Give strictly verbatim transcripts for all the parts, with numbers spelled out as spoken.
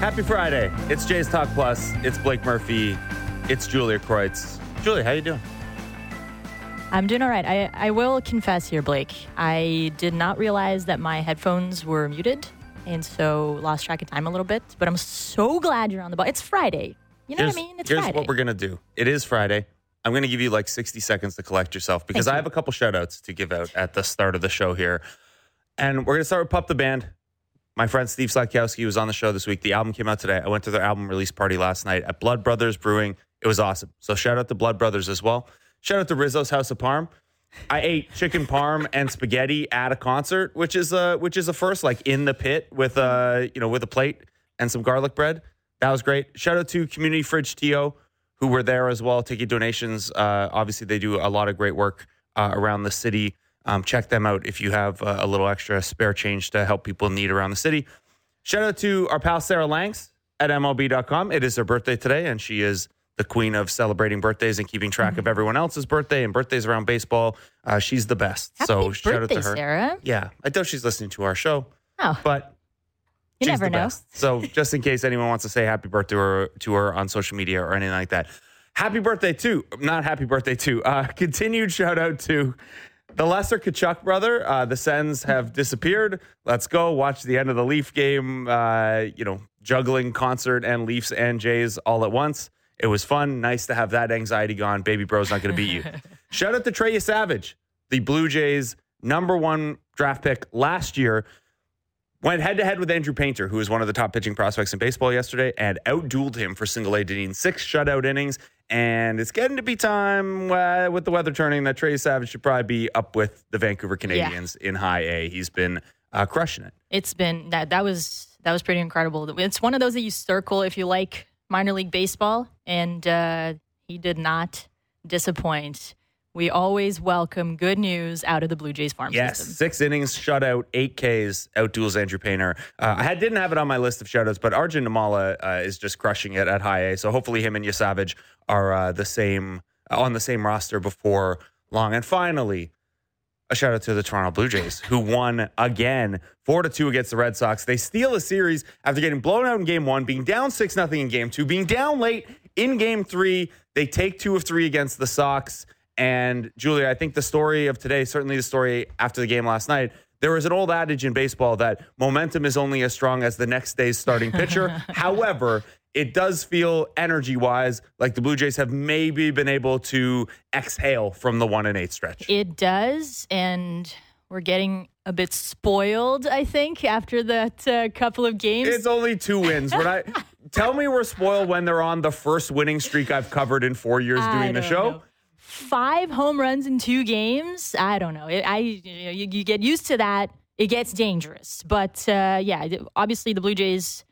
Happy Friday. It's Jay's Talk Plus. It's Blake Murphy. It's Julia Kreutz. Julia, how you doing? I'm doing all right. I, I will confess here, Blake. I did not realize that my headphones were muted, and so lost track of time a little bit. But I'm so glad you're on the ball. It's Friday. You know here's, what I mean? It's here's Friday. what we're going to do. It is Friday. I'm going to give you like sixty seconds to collect yourself because Thank I you. have a couple shout outs to give out at the start of the show here. And we're going to start with Pup the Band. My friend Steve Sladkowski was on the show this week. The album came out today. I went to their album release party last night at Blood Brothers Brewing. It was awesome. So shout out to Blood Brothers as well. Shout out to Rizzo's House of Parm. I ate chicken parm and spaghetti at a concert, which is a which is a first, like in the pit with a you know with a plate and some garlic bread. That was great. Shout out to Community Fridge T O, who were there as well, taking donations. Uh, obviously, they do a lot of great work uh, around the city. Um, check them out if you have uh, a little extra spare change to help people in need around the city. Shout out to our pal Sarah Langs at M L B dot com. It is her birthday today, and she is the queen of celebrating birthdays and keeping track mm-hmm. of everyone else's birthday and birthdays around baseball. Uh, she's the best. Happy so birthday, shout out to her. Sarah. Yeah, I doubt she's listening to our show. Oh, but you she's never the know. Best. So just in case anyone wants to say happy birthday to her, to her on social media or anything like that. Happy birthday to, not happy birthday to, uh, continued shout out to the lesser Kachuk brother. Uh, the Sens have disappeared. Let's go watch the end of the Leaf game, uh, you know, juggling concert and Leafs and Jays all at once. It was fun. Nice to have that anxiety gone. Baby bro's not going to beat you. Shout out to Trey Savage, the Blue Jays' number one draft pick last year. Went head-to-head with Andrew Painter, who was one of the top pitching prospects in baseball yesterday, and outdueled him for single-A, in six shutout innings. And it's getting to be time uh, with the weather turning that Trey Savage should probably be up with the Vancouver Canadians yeah. in high A. He's been uh, crushing it. It's been that that was that was pretty incredible. It's one of those that you circle if you like minor league baseball, and uh, he did not disappoint. We always welcome good news out of the Blue Jays farm yes, system. Yes, six innings, shutout, eight Ks, outduels Andrew Painter. Uh, I had, didn't have it on my list of shoutouts, but Arjun Namala uh, is just crushing it at high A. So hopefully him and Yasavage are uh, the same uh, on the same roster before long. And finally, a shout out to the Toronto Blue Jays, who won again four to two against the Red Sox. They steal a series after getting blown out in game one, being down six nothing in game two, being down late in game three. They take two of three against the Sox. And Julia, I think the story of today, certainly the story after the game last night, there was an old adage in baseball that momentum is only as strong as the next day's starting pitcher. However, it does feel energy-wise like the Blue Jays have maybe been able to exhale from the one and eight stretch. It does, and we're getting a bit spoiled, I think, after that uh, couple of games. It's only two wins. We're not. Tell me we're spoiled when they're on the first winning streak I've covered in four years I doing the show. Know. Five home runs in two games. I don't know. It, I you, you get used to that. It gets dangerous. But uh, yeah, obviously the Blue Jays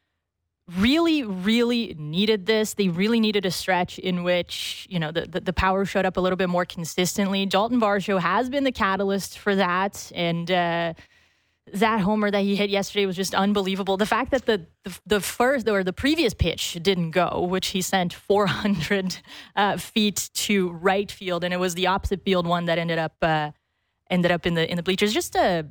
really, really needed this. They really needed a stretch in which, you know, the, the, the power showed up a little bit more consistently. Dalton Varsho has been the catalyst for that. And uh, that homer that he hit yesterday was just unbelievable. The fact that the the, the first or the previous pitch didn't go, which he sent four hundred uh, feet to right field, and it was the opposite field one that ended up uh, ended up in the in the bleachers. Just a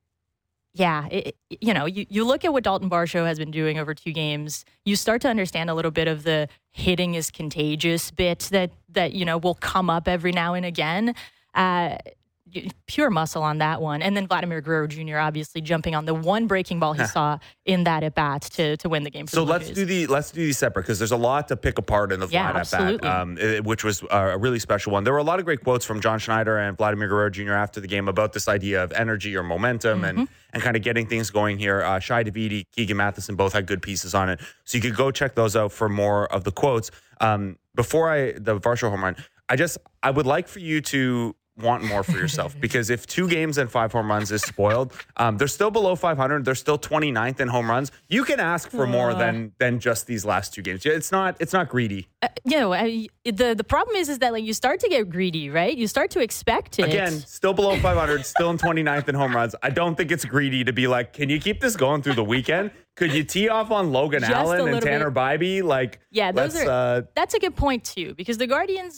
yeah, it, you know, you, you look at what Dalton Varsho has been doing over two games. You start to understand a little bit of the hitting is contagious bit that that you know will come up every now and again. Uh, Pure muscle on that one. And then Vladimir Guerrero Junior obviously jumping on the one breaking ball he saw in that at bat to to win the game. For so the Blue let's Jays. do the let's do these separate because there's a lot to pick apart in the yeah, Vlad at bat, um, it, which was a really special one. There were a lot of great quotes from John Schneider and Vladimir Guerrero Junior after the game about this idea of energy or momentum mm-hmm. and and kind of getting things going here. Uh, Shai Davidi, Keegan Matheson both had good pieces on it, so you could go check those out for more of the quotes. Um, before I the Varsho home run, I just I would like for you to want more for yourself because if two games and five home runs is spoiled, um, they're still below five hundred. They're still twenty-ninth in home runs. You can ask for more uh, than than just these last two games. It's not it's not greedy. Uh, you know, I, the the problem is is that like you start to get greedy, right? You start to expect it. Again, still below five hundred, still in twenty-ninth in home runs. I don't think it's greedy to be like, can you keep this going through the weekend? Could you tee off on Logan Just Allen and Tanner bit. Bybee? Like, yeah, those let's, are. Uh, that's a good point too, because the Guardians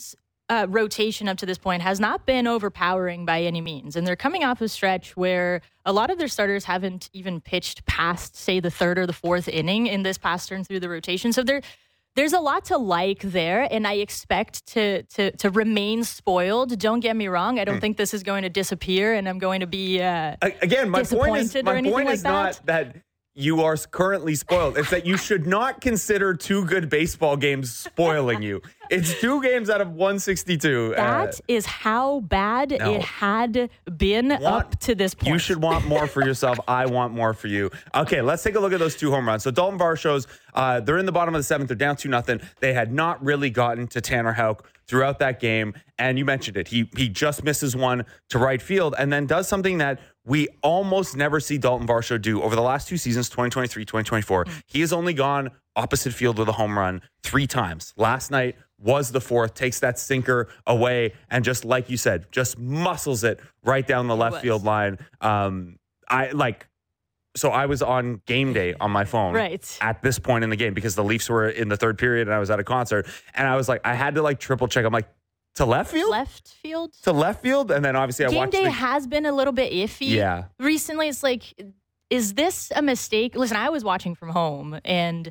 uh, rotation up to this point has not been overpowering by any means. And they're coming off a stretch where a lot of their starters haven't even pitched past, say, the third or the fourth inning in this past turn through the rotation. So they're There's a lot to like there, and I expect to to to remain spoiled. Don't get me wrong; I don't mm. think this is going to disappear, and I'm going to be uh, again. My point is, my point like is that. not that you are currently spoiled. It's that you should not consider two good baseball games spoiling you. It's two games out of one sixty-two. That uh, is how bad no. it had been want, up to this point. You should want more for yourself. I want more for you. Okay, let's take a look at those two home runs. So Dalton Varsho's, uh, they're in the bottom of the seventh. They're down two nothing. They had not really gotten to Tanner Houck throughout that game. And you mentioned it. He he just misses one to right field and then does something that we almost never see Dalton Varsho do over the last two seasons, twenty twenty-three, twenty twenty-four. Mm. He has only gone opposite field with a home run three times. Last night was the fourth, takes that sinker away, and just like you said, just muscles it right down the left field line. Um, I like, so I was on game day on my phone right. at this point in the game because the Leafs were in the third period and I was at a concert, and I was like, I had to like triple check. I'm like, to left field? Left field? To left field? And then obviously I game watched day the- has been a little bit iffy. Yeah. Recently, it's like, is this a mistake? Listen, I was watching from home, and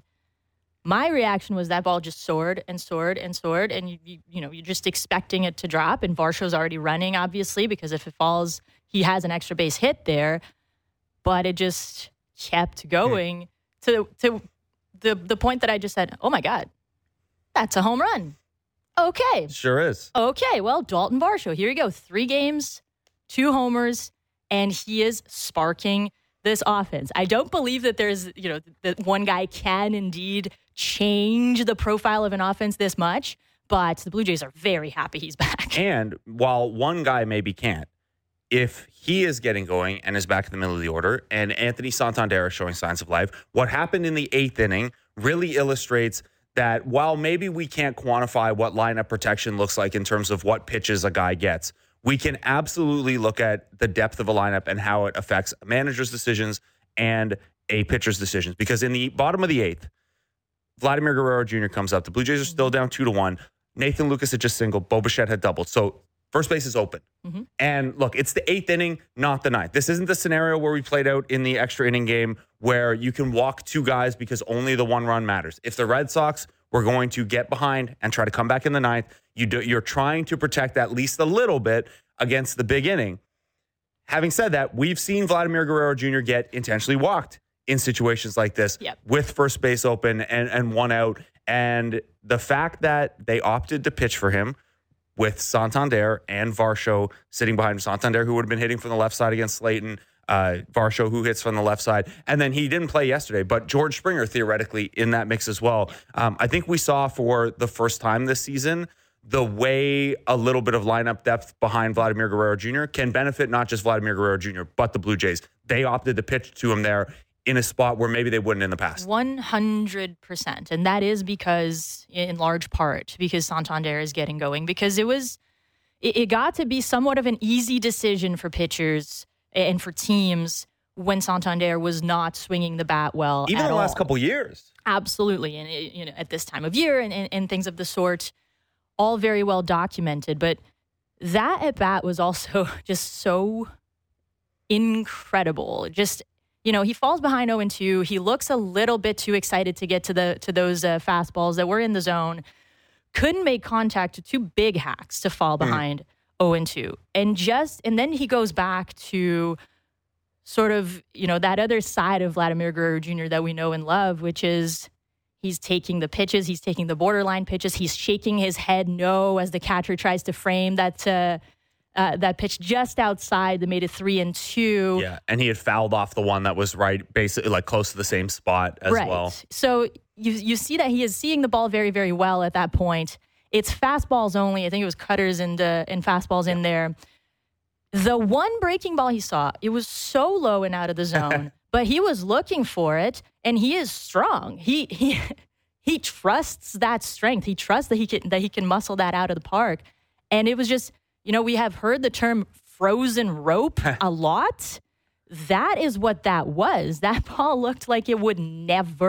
my reaction was that ball just soared and soared and soared, and you, you, you know, you're just expecting it to drop. And Varsho's already running, obviously, because if it falls, he has an extra base hit there. But it just kept going hmm. to to the the point that I just said, "Oh my God, that's a home run." Okay, sure is. Okay, well, Dalton Varsho, here you go, three games, two homers, and he is sparking this offense. I don't believe that there's, you know, that one guy can indeed change the profile of an offense this much, but the Blue Jays are very happy he's back. And while one guy maybe can't, if he is getting going and is back in the middle of the order, and Anthony Santander is showing signs of life, what happened in the eighth inning really illustrates that while maybe we can't quantify what lineup protection looks like in terms of what pitches a guy gets, we can absolutely look at the depth of a lineup and how it affects a manager's decisions and a pitcher's decisions. Because in the bottom of the eighth, Vladimir Guerrero Junior comes up. The Blue Jays are still down two to one. Nathan Lucas had just singled. Bo Bichette had doubled. So first base is open. Mm-hmm. And look, it's the eighth inning, not the ninth. This isn't the scenario where we played out in the extra inning game where you can walk two guys because only the one run matters. If the Red Sox were going to get behind and try to come back in the ninth, you do, you're trying to protect at least a little bit against the big inning. Having said that, we've seen Vladimir Guerrero Junior get intentionally walked in situations like this yep. with first base open and, and one out. And the fact that they opted to pitch for him with Santander and Varsho sitting behind him, Santander, who would have been hitting from the left side against Slayton, uh, Varsho, who hits from the left side. And then he didn't play yesterday, but George Springer, theoretically, in that mix as well. Um, I think we saw for the first time this season the way a little bit of lineup depth behind Vladimir Guerrero Junior can benefit not just Vladimir Guerrero Junior, but the Blue Jays. They opted to pitch to him there in a spot where maybe they wouldn't in the past. one hundred percent. And that is because, in large part, because Santander is getting going. Because it was, it, it got to be somewhat of an easy decision for pitchers and for teams when Santander was not swinging the bat well even at the last all. couple years. Absolutely. And, it, you know, at this time of year and, and, and things of the sort, all very well documented. But that at bat was also just so incredible. Just, you know, he falls behind oh and two. He looks a little bit too excited to get to the to those uh, fastballs that were in the zone. Couldn't make contact with two big hacks to fall behind mm. oh and two. And just and then he goes back to sort of, you know, that other side of Vladimir Guerrero Junior that we know and love, which is he's taking the pitches, he's taking the borderline pitches, he's shaking his head no as the catcher tries to frame that uh, Uh, that pitch just outside that made it three and two. Yeah, and he had fouled off the one that was right, basically like close to the same spot as right. well. So you you see that he is seeing the ball very, very well at that point. It's fastballs only. I think it was cutters and uh, and fastballs yeah. in there. The one breaking ball he saw, it was so low and out of the zone, but he was looking for it, and he is strong. He he he trusts that strength. He trusts that he can that he can muscle that out of the park, and it was just. You know, we have heard the term frozen rope a lot. That is what that was. That ball looked like it would never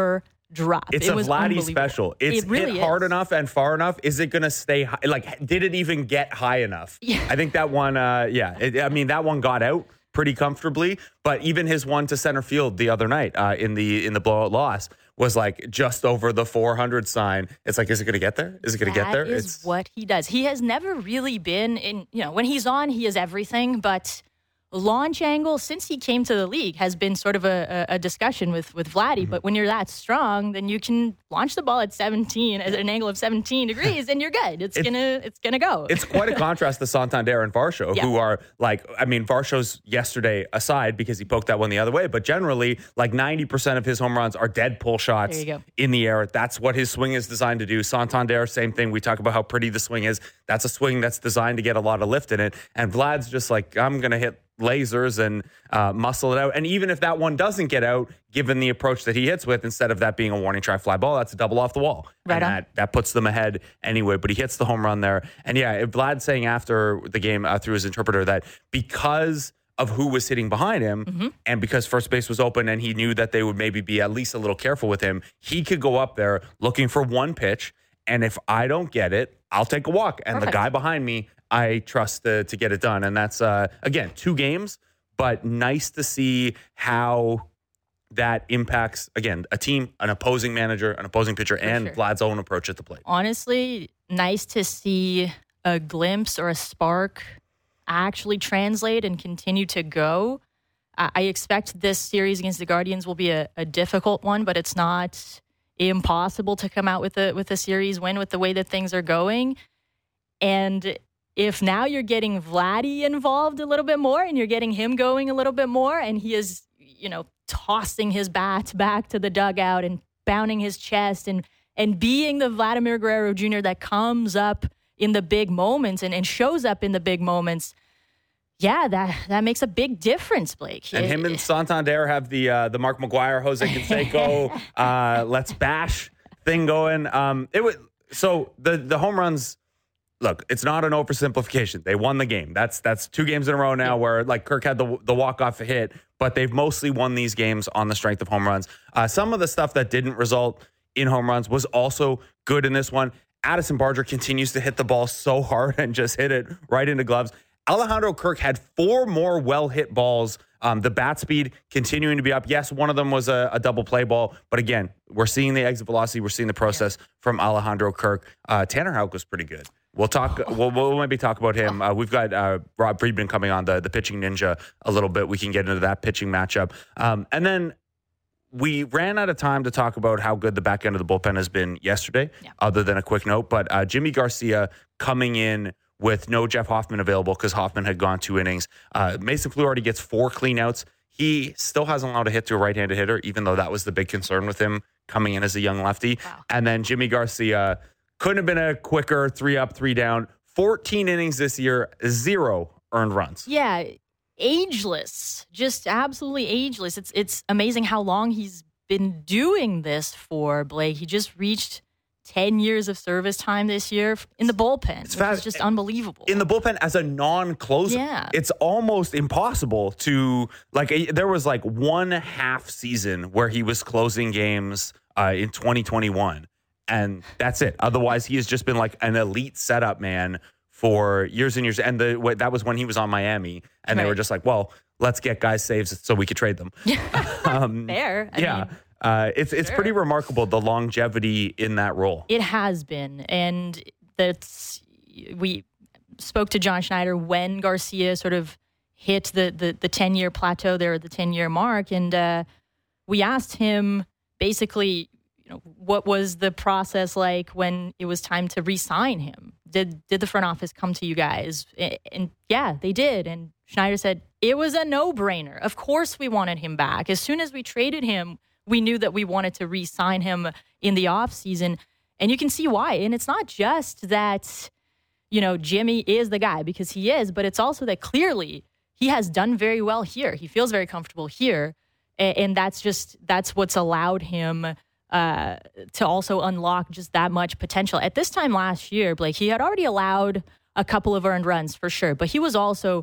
drop. It's it a was Vladdy special. It's it really hit hard is. enough and far enough. Is it going to stay high? Like, did it even get high enough? Yeah. I think that one, uh, yeah. It, I mean, that one got out pretty comfortably. But even his one to center field the other night uh, in the in the blowout loss was like just over the four hundred sign. It's like, is it going to get there? Is it going to get there? That is It's what he does. He has never really been in, you know, when he's on, he is everything, but launch angle since he came to the league has been sort of a, a, a discussion with, with Vladdy. Mm-hmm. But when you're that strong, then you can launch the ball at seventeen at an angle of seventeen degrees and you're good. It's, it's gonna it's gonna go. It's quite a contrast to Santander and Varsho, yeah. who are like, I mean, Varsho's yesterday aside because he poked that one the other way, but generally like ninety percent of his home runs are dead pull shots in the air. That's what his swing is designed to do. Santander, same thing. We talk about how pretty the swing is. That's a swing that's designed to get a lot of lift in it. And Vlad's just like, I'm going to hit lasers and uh, muscle it out. And even if that one doesn't get out, given the approach that he hits with, instead of that being a warning try fly ball, that's a double off the wall. Right and on. that, that puts them ahead anyway. But he hits the home run there. And yeah, Vlad saying after the game uh, through his interpreter that because of who was sitting behind him mm-hmm. and because first base was open and he knew that they would maybe be at least a little careful with him, he could go up there looking for one pitch. And if I don't get it, I'll take a walk. And Perfect. the guy behind me, I trust to, to get it done. And that's, uh, again, two games, but nice to see how that impacts, again, a team, an opposing manager, an opposing pitcher, For and sure. Vlad's own approach at the plate. Honestly, nice to see a glimpse or a spark actually translate and continue to go. I expect this series against the Guardians will be a, a difficult one, but it's not impossible to come out with a with a series win with the way that things are going. And if now you're getting Vladdy involved a little bit more and you're getting him going a little bit more and he is, you know, tossing his bat back to the dugout and pounding his chest and and being the Vladimir Guerrero Junior that comes up in the big moments and, and shows up in the big moments, yeah, that that makes a big difference, Blake. And him and Santander have the uh, the Mark McGuire, Jose Canseco, uh, let's bash thing going. Um, it was so the the home runs. Look, it's not an oversimplification. They won the game. That's that's two games in a row now yeah. where like Kirk had the the walk off hit, but they've mostly won these games on the strength of home runs. Uh, some of the stuff that didn't result in home runs was also good in this one. Addison Barger continues to hit the ball so hard and just hit it right into gloves. Alejandro Kirk had four more well-hit balls. Um, the bat speed continuing to be up. Yes, one of them was a, a double play ball. But again, we're seeing the exit velocity. We're seeing the process yeah. from Alejandro Kirk. Uh, Tanner Houck was pretty good. We'll talk. We'll, we'll maybe talk about him. Uh, we've got uh, Rob Friedman coming on, the, the pitching ninja, a little bit. We can get into that pitching matchup. Um, and then we ran out of time to talk about how good the back end of the bullpen has been yesterday, yeah. other than a quick note. But uh, Jimmy Garcia coming in with no Jeff Hoffman available because Hoffman had gone two innings. Uh, Mason Fluharty gets four cleanouts. He still hasn't allowed a hit to a right-handed hitter, even though that was the big concern with him coming in as a young lefty. Wow. And then Jimmy Garcia couldn't have been a quicker three up, three down. fourteen innings this year, zero earned runs. Yeah, ageless, just absolutely ageless. It's it's amazing how long he's been doing this for, Blake. He just reached ten years of service time this year in the bullpen. It's fast. Just unbelievable. In the bullpen as a non-closer. Yeah. It's almost impossible to, like, a, there was like one half season where he was closing games uh, in twenty twenty-one. And that's it. Otherwise, he has just been like an elite setup man for years and years. And the that was when he was on Miami. And right. they were just like, well, let's get guys saves so we could trade them. um, Fair. I yeah. mean, Uh, it's it's sure. pretty remarkable, the longevity in that role. It has been. And that's, we spoke to John Schneider when Garcia sort of hit the, the, the ten-year plateau there, the ten-year mark. And uh, we asked him basically, you know, what was the process like when it was time to re-sign him? Did, did the front office come to you guys? And, and yeah, they did. And Schneider said, it was a no-brainer. Of course we wanted him back. As soon as we traded him, we knew that we wanted to re-sign him in the offseason. And you can see why. And it's not just that, you know, Jimmy is the guy, because he is, but it's also that clearly he has done very well here. He feels very comfortable here. And that's just, that's what's allowed him uh, to also unlock just that much potential. At this time last year, Blake, he had already allowed a couple of earned runs for sure, but he was also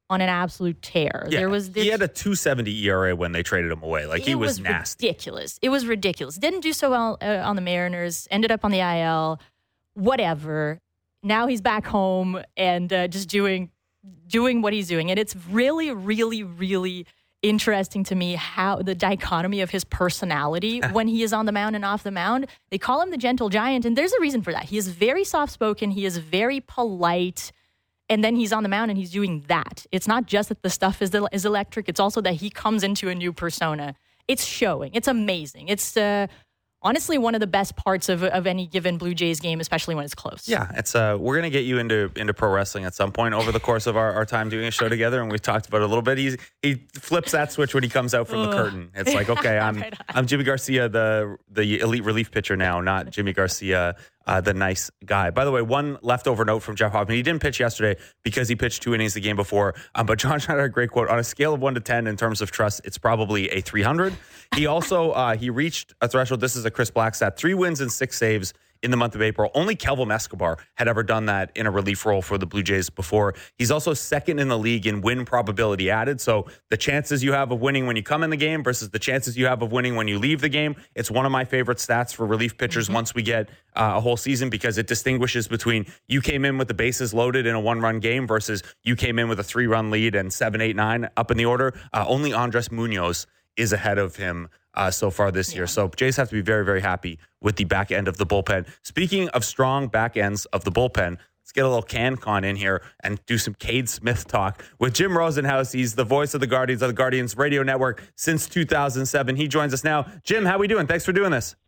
on an absolute tear. Yeah, there was this, he had a two seventy E R A when they traded him away. Like, he was, was nasty. ridiculous. It was ridiculous. Didn't do so well uh, on the Mariners. Ended up on the I L. Whatever. Now he's back home and uh, just doing doing what he's doing. And it's really, really, really interesting to me how the dichotomy of his personality when he is on the mound and off the mound. They call him the gentle giant, and there's a reason for that. He is very soft-spoken. He is very polite. And then he's on the mound and he's doing that. It's not just that the stuff is is electric. It's also that he comes into a new persona. It's showing. It's amazing. It's uh, honestly one of the best parts of of any given Blue Jays game, especially when it's close. Yeah, it's uh, we're gonna get you into into pro wrestling at some point over the course of our, our time doing a show together, and we've talked about it a little bit. He he flips that switch when he comes out from the curtain. It's like, okay, I'm right I'm Jimmy Garcia, the the elite relief pitcher now, not Jimmy Garcia, Uh, the nice guy. By the way, one leftover note from Jeff Hoffman. He didn't pitch yesterday because he pitched two innings the game before. Um, but John Schneider had a great quote. On a scale of one to ten in terms of trust, it's probably a three hundred. He also, uh, he reached a threshold. This is a Chris Black stat. Three wins and six saves in the month of April. Only Kelvin Escobar had ever done that in a relief role for the Blue Jays before. He's also second in the league in win probability added. So the chances you have of winning when you come in the game versus the chances you have of winning when you leave the game. It's one of my favorite stats for relief pitchers mm-hmm. once we get uh, a whole season, because it distinguishes between you came in with the bases loaded in a one-run game versus you came in with a three-run lead and seven, eight, nine up in the order. Uh, only Andres Munoz is ahead of him uh, so far this yeah. year. So Jays have to be very, very happy with the back end of the bullpen. Speaking of strong back ends of the bullpen, let's get a little CanCon in here and do some Cade Smith talk with Jim Rosenhaus. He's the voice of the Guardians of the Guardians Radio Network since two thousand seven. He joins us now. Jim, how are we doing? Thanks for doing this.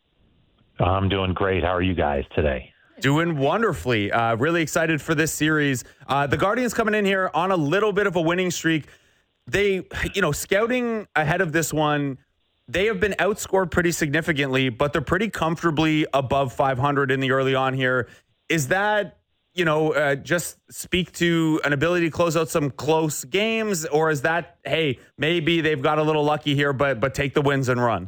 I'm doing great. How are you guys today? Doing wonderfully. Uh, really excited for this series. Uh, the Guardians coming in here on a little bit of a winning streak. They, you know, scouting ahead of this one, they have been outscored pretty significantly, but they're pretty comfortably above five hundred in the early on here. Is that, you know, uh, just speak to an ability to close out some close games, or is that, hey, maybe they've got a little lucky here, but but take the wins and run?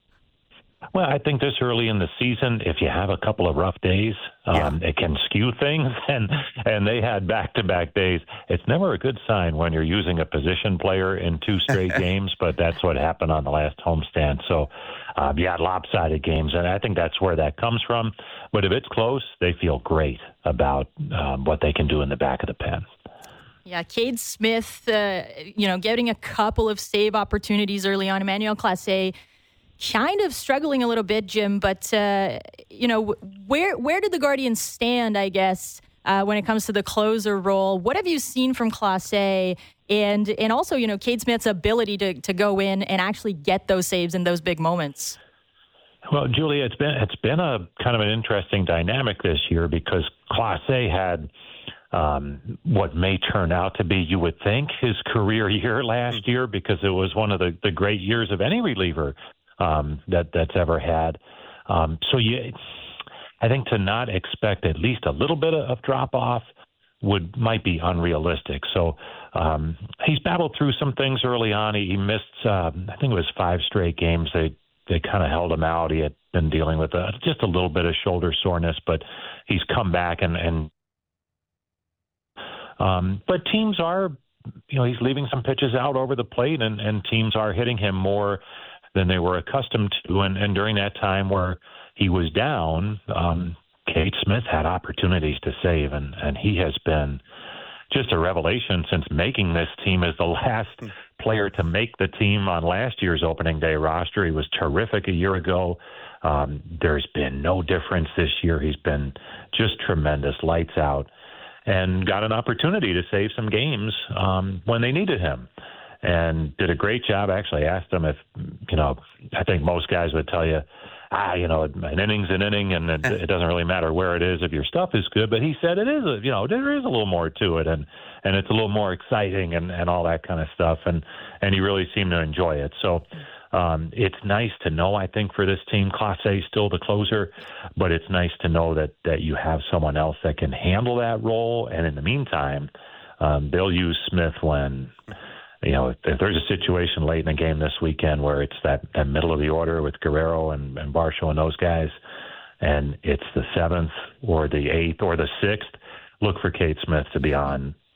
Well, I think this early in the season, if you have a couple of rough days, um, yeah. it can skew things, and and they had back-to-back days. It's never a good sign when you're using a position player in two straight games, but that's what happened on the last homestand. So, uh, you had lopsided games, and I think that's where that comes from. But if it's close, they feel great about um, what they can do in the back of the pen. Yeah, Cade Smith, uh, you know, getting a couple of save opportunities early on. Emmanuel Clase kind of struggling a little bit, Jim, but, uh, you know, where where did the Guardians stand, I guess, uh, when it comes to the closer role? What have you seen from Clase, and and also, you know, Cade Smith's ability to, to go in and actually get those saves in those big moments? Well, Julia, it's been it's been a kind of an interesting dynamic this year, because Clase had um, what may turn out to be, you would think, his career year last year, because it was one of the, the great years of any reliever Um, that that's ever had. Um, so you, I think to not expect at least a little bit of, of drop off would might be unrealistic. So um, he's battled through some things early on. He, he missed, uh, I think it was five straight games. They they kind of held him out. He had been dealing with a, just a little bit of shoulder soreness, but he's come back and and. Um, but teams are, you know, he's leaving some pitches out over the plate, and, and teams are hitting him more than they were accustomed to. And, and during that time where he was down, um, Cade Smith had opportunities to save, and, and he has been just a revelation since making this team as the last player to make the team on last year's opening day roster. He was terrific a year ago. Um, there's been no difference this year. He's been just tremendous, lights out, and got an opportunity to save some games um, when they needed him. And did a great job. I actually asked him if, you know, I think most guys would tell you, ah, you know, an inning's an inning, and it, it doesn't really matter where it is if your stuff is good. But he said it is, a, you know, there is a little more to it, and, and it's a little more exciting and, and all that kind of stuff. And, and he really seemed to enjoy it. So um, it's nice to know, I think, for this team, Clase is still the closer, but it's nice to know that, that you have someone else that can handle that role. And in the meantime, um, they'll use Smith when – you know, if, if there's a situation late in the game this weekend where it's that, that middle of the order with Guerrero and, and Barshow and those guys, and it's the seventh or the eighth or the sixth, look for Cade Smith to be on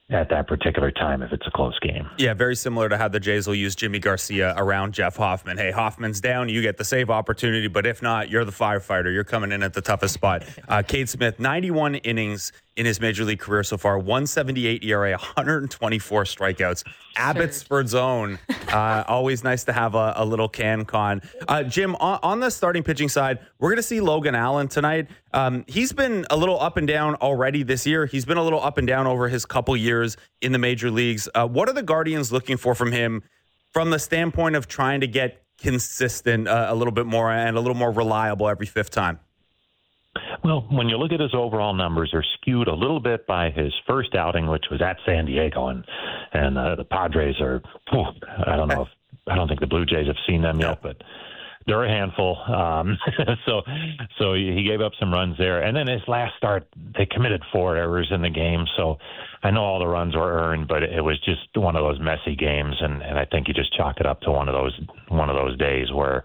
at that particular time if it's a close game. Yeah, very similar to how the Jays will use Jimmy Garcia around Jeff Hoffman. Hey, Hoffman's down, you get the save opportunity, but if not, you're the firefighter. You're coming in at the toughest spot. Uh, Cade Smith, ninety-one innings in his major league career so far, one seventy-eight E R A, one hundred twenty-four strikeouts. Abbotsford's own. Uh, always nice to have a, a little can con. Uh, Jim, on, on the starting pitching side, we're going to see Logan Allen tonight. Um, he's been a little up and down already this year. He's been a little up and down over his couple years in the major leagues. Uh, what are the Guardians looking for from him from the standpoint of trying to get consistent uh, a little bit more and a little more reliable every fifth time? Well, when you look at his overall numbers, they're skewed a little bit by his first outing, which was at San Diego, and and uh, the Padres are. Whew, I don't know if I don't think the Blue Jays have seen them yet, but they're a handful. Um, so so he gave up some runs there, and then his last start, they committed four errors in the game. So I know all the runs were earned, but it was just one of those messy games, and, and I think you just chalk it up to one of those one of those days where.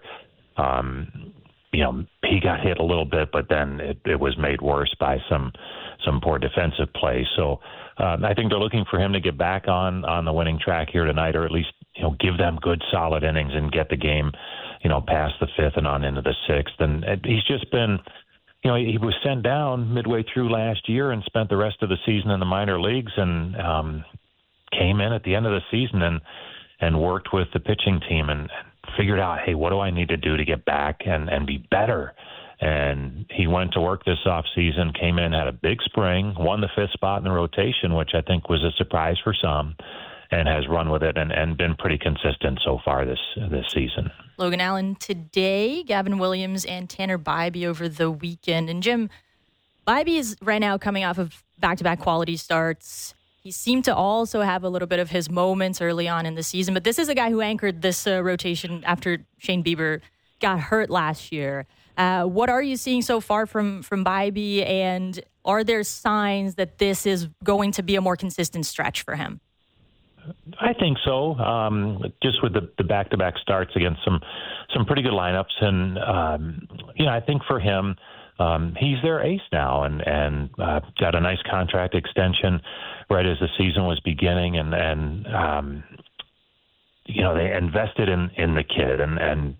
Um, You know, he got hit a little bit, but then it, it was made worse by some some poor defensive play. So um, I think they're looking for him to get back on on the winning track here tonight, or at least you know give them good solid innings and get the game, you know, past the fifth and on into the sixth. And he's just been, you know, he was sent down midway through last year and spent the rest of the season in the minor leagues, and um, came in at the end of the season and and worked with the pitching team and. Figured out, hey, what do I need to do to get back and, and be better? And he went to work this offseason, came in, had a big spring, won the fifth spot in the rotation, which I think was a surprise for some, and has run with it and, and been pretty consistent so far this this season. Logan Allen today, Gavin Williams and Tanner Bybee over the weekend. And Jim, Bybee is right now coming off of back-to-back quality starts. He seemed to also have a little bit of his moments early on in the season, but this is a guy who anchored this uh, rotation after Shane Bieber got hurt last year. Uh, what are you seeing so far from from Bybee, and are there signs that this is going to be a more consistent stretch for him? I think so. Um, just with the, the back-to-back starts against some some pretty good lineups, and um, you know, I think for him, um, he's their ace now, and and uh, got a nice contract extension right as the season was beginning, and and um, you know, they invested in, in the kid and and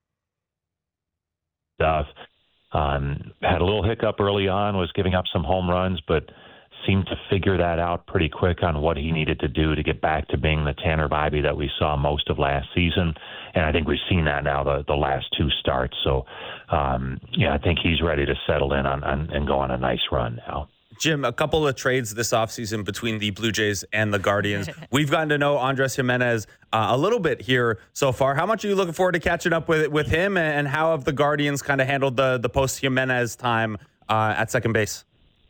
stuff. Um, had a little hiccup early on, was giving up some home runs, but seemed to figure that out pretty quick on what he needed to do to get back to being the Tanner Bybee that we saw most of last season. And I think we've seen that now the, the last two starts. So, um, yeah, I think he's ready to settle in on, on and go on a nice run now. Jim, a couple of trades this offseason between the Blue Jays and the Guardians. We've gotten to know Andres Gimenez uh, a little bit here so far. How much are you looking forward to catching up with with him, and how have the Guardians kind of handled the, the post-Gimenez time uh, at second base?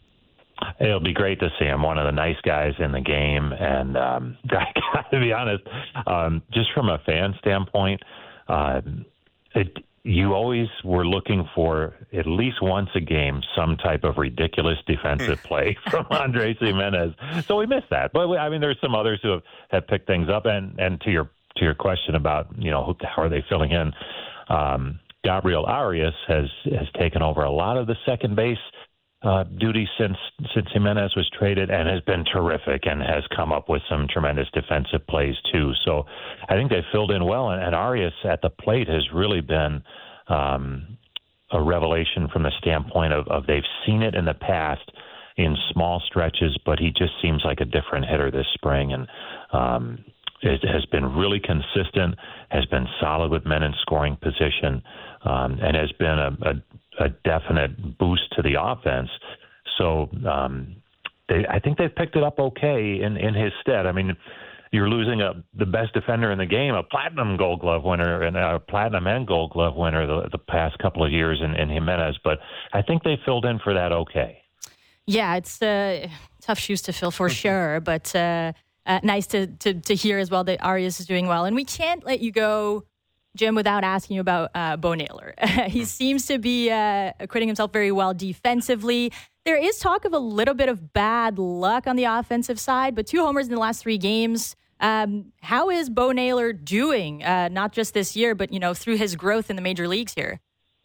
It'll be great to see him. One of the nice guys in the game. And um, I got to be honest, um, just from a fan standpoint, uh, it, you always were looking for at least once a game some type of ridiculous defensive play from Andres Gimenez. So we missed that. But I mean, there's some others who have, have picked things up. And, and to your to your question about, you know, who, how are they filling in? Um, Gabriel Arias has has taken over a lot of the second base Uh, duty since since Gimenez was traded, and has been terrific and has come up with some tremendous defensive plays too. So I think they've filled in well, and, and Arias at the plate has really been um, a revelation from the standpoint of, of they've seen it in the past in small stretches, but he just seems like a different hitter this spring, and um, it has been really consistent, has been solid with men in scoring position, um, and has been a, a a definite boost to the offense. So um, they, I think they've picked it up okay in, in his stead. I mean, you're losing a, the best defender in the game, a platinum Gold Glove winner, and a platinum and Gold Glove winner the, the past couple of years in, in Gimenez. But I think they filled in for that okay. Yeah, it's uh, tough shoes to fill for sure, but uh, uh, nice to, to, to hear as well that Arias is doing well. And we can't let you go, Jim, without asking you about uh, Bo Naylor. He seems to be uh, acquitting himself very well defensively. There is talk of a little bit of bad luck on the offensive side, but two homers in the last three games. Um, how is Bo Naylor doing? Uh, not just this year, but you know, through his growth in the major leagues here.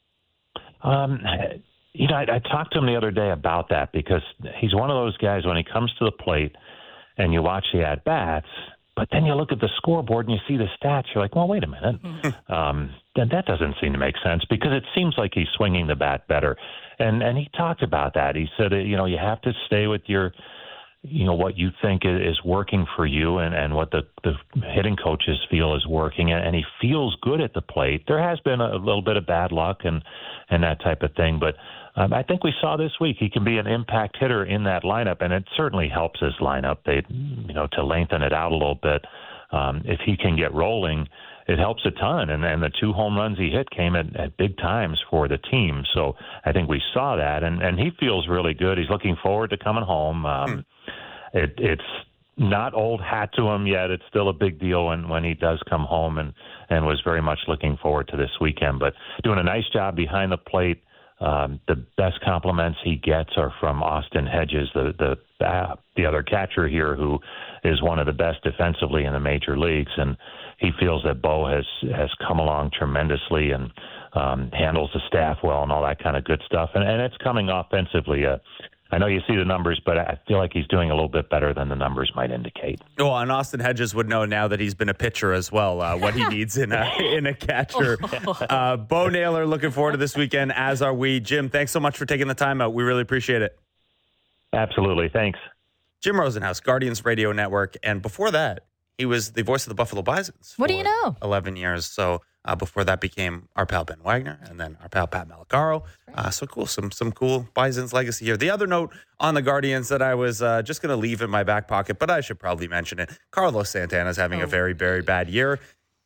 Um, you know, I, I talked to him the other day about that because he's one of those guys when he comes to the plate and you watch the at-bats, but then you look at the scoreboard and you see the stats. You're like, well, wait a minute. um, that, that doesn't seem to make sense because it seems like he's swinging the bat better. And and he talked about that. He said, you know, you have to stay with your, you know, what you think is working for you and, and what the, the hitting coaches feel is working. And he feels good at the plate. There has been a little bit of bad luck and, and that type of thing. But um, I think we saw this week he can be an impact hitter in that lineup, and it certainly helps his lineup. They, you know, to lengthen it out a little bit. Um, if he can get rolling, it helps a ton. And, and the two home runs he hit came at, at big times for the team. So I think we saw that, and, and he feels really good. He's looking forward to coming home. Um, hmm. it, it's not old hat to him yet. It's still a big deal when, when he does come home, and, and was very much looking forward to this weekend. But doing a nice job behind the plate. Um, the best compliments he gets are from Austin Hedges, the the uh, the other catcher here, who is one of the best defensively in the major leagues, and he feels that Bo has has come along tremendously and um, handles the staff well and all that kind of good stuff. And, and it's coming offensively. Uh, I know you see the numbers, but I feel like he's doing a little bit better than the numbers might indicate. Well, and Austin Hedges would know now that he's been a pitcher as well, uh, what he needs in a in a catcher. Uh, Bo Naylor, looking forward to this weekend, as are we. Jim, thanks so much for taking the time out. We really appreciate it. Absolutely. Thanks. Jim Rosenhaus, Guardians Radio Network. And before that, he was the voice of the Buffalo Bisons. What do you know? eleven years. So uh, before that became our pal Ben Wagner and then our pal Pat Malacaro. Uh, so cool. Some some cool Bisons legacy here. The other note on the Guardians that I was uh, just going to leave in my back pocket, but I should probably mention it. Carlos Santana is having oh. a very, very bad year.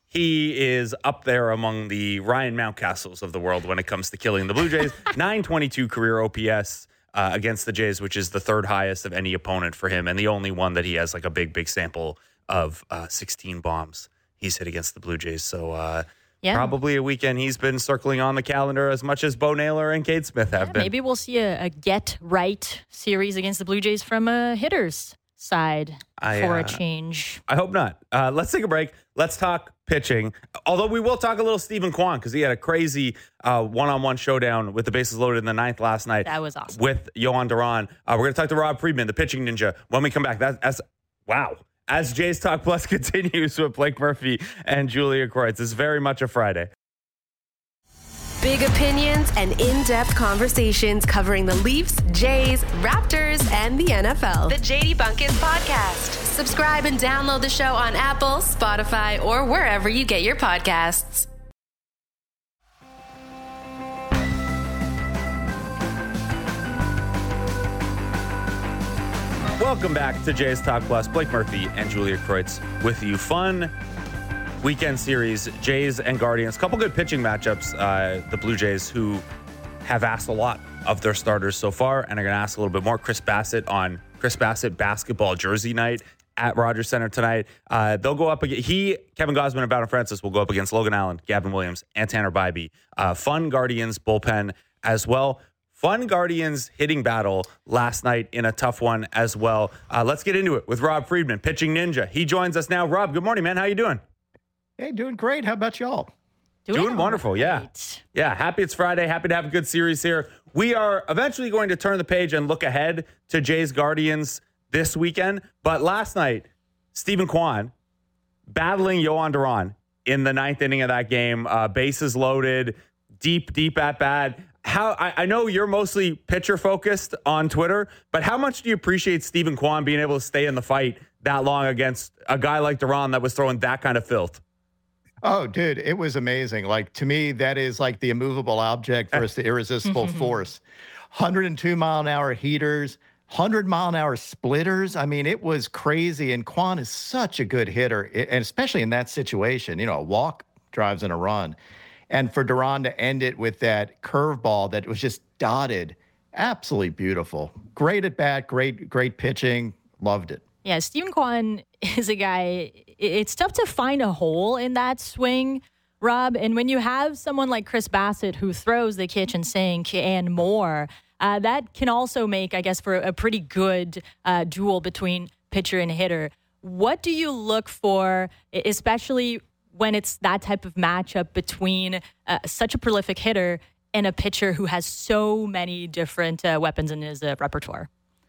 He is up there among the Ryan Mountcastles of the world when it comes to killing the Blue Jays. nine twenty-two career O P S. Uh, against the Jays, which is the third highest of any opponent for him, and the only one that he has like a big, big sample of uh, sixteen bombs he's hit against the Blue Jays. So uh, yeah. probably a weekend he's been circling on the calendar as much as Bo Naylor and Cade Smith have yeah, been. Maybe we'll see a, a get-right series against the Blue Jays from a hitter's side I, for uh, a change. I hope not. Uh, let's take a break. Let's talk pitching. Although we will talk a little Stephen Kwan because he had a crazy uh, one-on-one showdown with the bases loaded in the ninth last night. That was awesome. With Yohan Duran. Uh, we're going to talk to Rob Friedman, the pitching ninja, when we come back. That, that's wow. As Jays Talk Plus continues with Blake Murphy and Julia Kreutz. It's very much a Friday. Big opinions and in-depth conversations covering the Leafs, Jays, Raptors, and the N F L. The J D Bunkis Podcast. Subscribe and download the show on Apple, Spotify, or wherever you get your podcasts. Welcome back to Jays Talk Plus. Blake Murphy and Julia Kreutz with you. Fun weekend series, Jays and Guardians. Couple good pitching matchups. Uh, the Blue Jays, who have asked a lot of their starters so far, and are going to ask a little bit more. Chris Bassett on Chris Bassett basketball jersey night at Rogers Center tonight. Uh, they'll go up against, he, Kevin Gausman, and Bowden Francis will go up against Logan Allen, Gavin Williams, and Tanner Bybee. Uh, fun Guardians bullpen as well. Fun Guardians hitting battle last night in a tough one as well. Uh, let's get into it with Rob Friedman, pitching ninja. He joins us now. Rob, good morning, man. How you doing? Hey, doing great. How about y'all? Doing, doing wonderful, right. yeah. Yeah, happy it's Friday. Happy to have a good series here. We are eventually going to turn the page and look ahead to Jays Guardians this weekend. But last night, Stephen Kwan battling Yohan Duran in the ninth inning of that game. Uh, bases loaded, deep, deep at bat. How I, I know you're mostly pitcher focused on Twitter, but how much do you appreciate Stephen Kwan being able to stay in the fight that long against a guy like Duran that was throwing that kind of filth? Oh, dude, it was amazing. Like, to me, that is like the immovable object versus the irresistible force. one oh two mile an hour heaters, one hundred mile an hour splitters. I mean, it was crazy. And Kwan is such a good hitter, and especially in that situation, you know, a walk drives in a run. And for Duran to end it with that curveball that was just dotted, absolutely beautiful. Great at bat, great, great pitching. Loved it. Yeah, Stephen Kwan is a guy, it's tough to find a hole in that swing, Rob. And when you have someone like Chris Bassett who throws the kitchen sink and more, uh, that can also make, I guess, for a pretty good uh, duel between pitcher and hitter. What do you look for, especially when it's that type of matchup between uh, such a prolific hitter and a pitcher who has so many different uh, weapons in his uh, repertoire?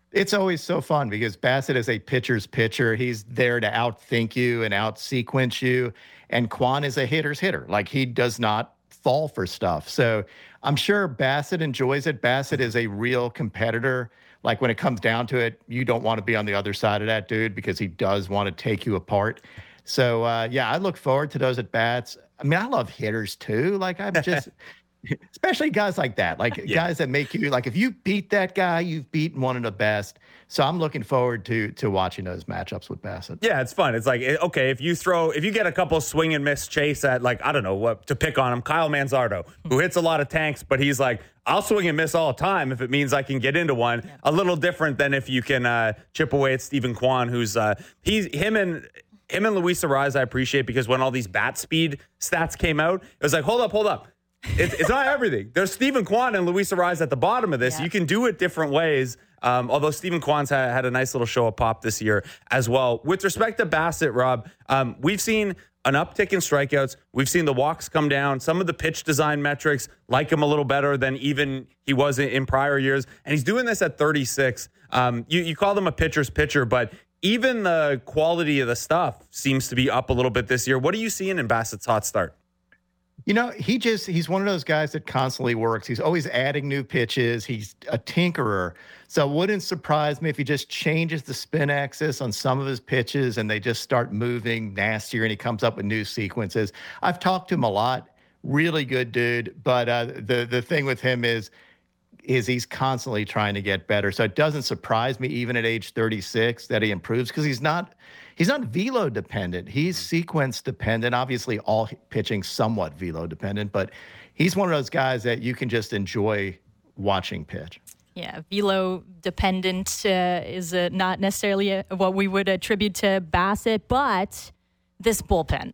It's always so fun because Bassitt is a pitcher's pitcher. He's there to outthink you and out-sequence you. And Kwan is a hitter's hitter. Like, he does not fall for stuff. So I'm sure Bassitt enjoys it. Bassitt is a real competitor. Like, when it comes down to it, you don't want to be on the other side of that dude because he does want to take you apart. So, uh, yeah, I look forward to those at-bats. I mean, I love hitters, too. Like, I'm just... Especially guys like that, like yeah. guys that make you, like, if you beat that guy, you've beaten one of the best. So I'm looking forward to to watching those matchups with Bassitt. Yeah, it's fun. It's like, okay, if you throw, if you get a couple swing and miss chase at, like, I don't know what to pick on him, Kyle Manzardo, who hits a lot of tanks, but he's like, I'll swing and miss all the time if it means I can get into one. Yeah. A little different than if you can uh, chip away at Stephen Kwan, who's uh, he's him and. Him and Luis Arraez, I appreciate, because when all these bat speed stats came out, it was like, hold up, hold up. It, it's not everything. There's Stephen Kwan and Luis Arraez at the bottom of this. Yeah. You can do it different ways. Um, although Stephen Kwan's had, had a nice little show of pop this year as well. With respect to Bassitt, Rob, um, we've seen an uptick in strikeouts. We've seen the walks come down. Some of the pitch design metrics like him a little better than even he was in, in prior years. And he's doing this at thirty-six. Um, you, you call him a pitcher's pitcher, but even the quality of the stuff seems to be up a little bit this year. What are you seeing in Bassitt's hot start? You know, he just, he's one of those guys that constantly works. He's always adding new pitches. He's a tinkerer. So it wouldn't surprise me if he just changes the spin axis on some of his pitches and they just start moving nastier and he comes up with new sequences. I've talked to him a lot. Really good dude. But uh, the, the thing with him is, is he's constantly trying to get better. So it doesn't surprise me, even at age thirty-six, that he improves, because he's not he's not velo dependent. He's sequence dependent. Obviously, all pitching somewhat velo dependent, but he's one of those guys that you can just enjoy watching pitch. Yeah, velo dependent uh, is uh, not necessarily a, what we would attribute to Bassitt, but this bullpen.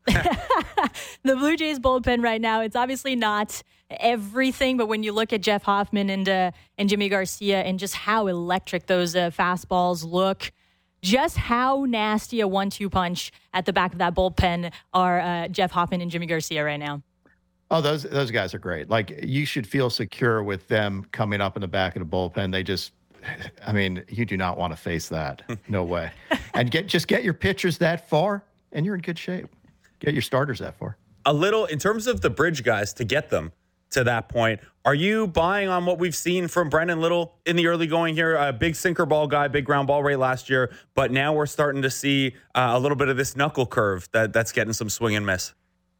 The Blue Jays bullpen right now, it's obviously not everything, but when you look at Jeff Hoffman and uh, and Jimmy Garcia and just how electric those uh, fastballs look, just how nasty a one two punch at the back of that bullpen are uh, Jeff Hoffman and Jimmy Garcia right now. Oh, those those guys are great. Like, you should feel secure with them coming up in the back of the bullpen. They just, I mean, you do not want to face that. No way. And get just get your pitchers that far, and you're in good shape. Get your starters that far. A little, in terms of the bridge guys, to get them to that point, are you buying on what we've seen from Brendan Little in the early going here? A big sinker ball guy, big ground ball rate last year, but now we're starting to see uh, a little bit of this knuckle curve that, that's getting some swing and miss.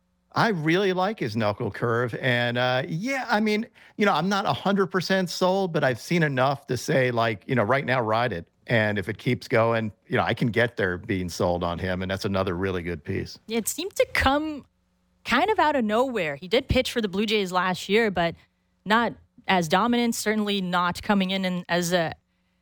I really like his knuckle curve. And, uh, yeah, I mean, you know, I'm not one hundred percent sold, but I've seen enough to say, like, you know, right now, ride it. And if it keeps going, you know, I can get there being sold on him. And that's another really good piece. It seemed to come kind of out of nowhere. He did pitch for the Blue Jays last year, but not as dominant, certainly not coming in, in as a,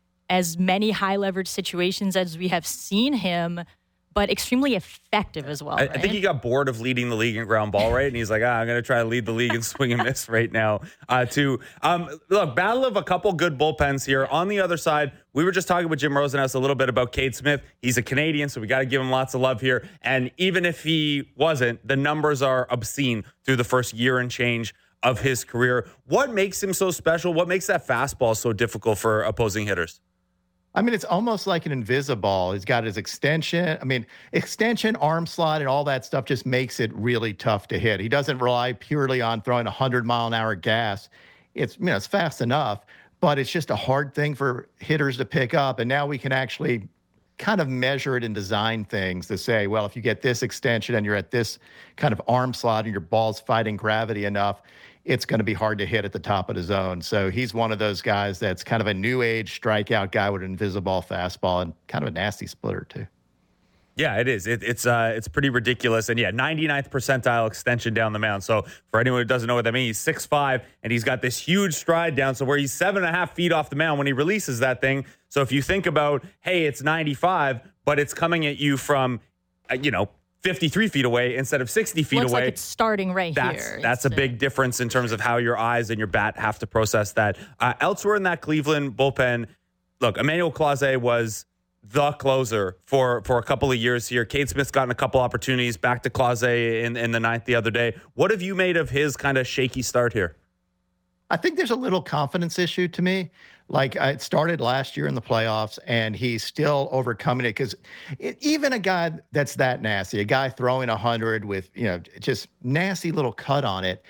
as many high leverage situations as we have seen him, but extremely effective as well. I, right? I think he got bored of leading the league in ground ball rate, and he's like, ah, I'm going to try to lead the league in swing and miss right now. Uh, to um, look, battle of a couple good bullpens here. On the other side, we were just talking with Jim Rosenhaus a little bit about Cade Smith. He's a Canadian, so we got to give him lots of love here. And even if he wasn't, the numbers are obscene through the first year and change of his career. What makes him so special? What makes that fastball so difficult for opposing hitters? I mean, it's almost like an invisiball. He's got his extension. I mean, extension, arm slot, and all that stuff just makes it really tough to hit. He doesn't rely purely on throwing one hundred mile an hour gas. It's, you know, it's fast enough, but it's just a hard thing for hitters to pick up. And now we can actually kind of measure it and design things to say, well, if you get this extension and you're at this kind of arm slot and your ball's fighting gravity enough, it's going to be hard to hit at the top of the zone. So he's one of those guys that's kind of a new age strikeout guy with an invisible fastball and kind of a nasty splitter too. Yeah, it is. It, it's uh, it's pretty ridiculous. And yeah, ninety-ninth percentile extension down the mound. So for anyone who doesn't know what that means, he's six five and he's got this huge stride down. So where he's seven and a half feet off the mound when he releases that thing. So if you think about, hey, it's ninety-five, but it's coming at you from, uh, you know, fifty-three feet away instead of sixty feet Looks away. Like it's starting right that's, here. That's it's a big uh, difference in terms of how your eyes and your bat have to process that. Uh, elsewhere in that Cleveland bullpen, look, Emmanuel Clase was the closer for, for a couple of years here. Cade Smith's gotten a couple opportunities, back to Clase in, in the ninth the other day. What have you made of his kind of shaky start here? I think there's a little confidence issue to me. Like uh, it started last year in the playoffs, and he's still overcoming it because even a guy that's that nasty, a guy throwing one hundred with, you know, just nasty little cut on it,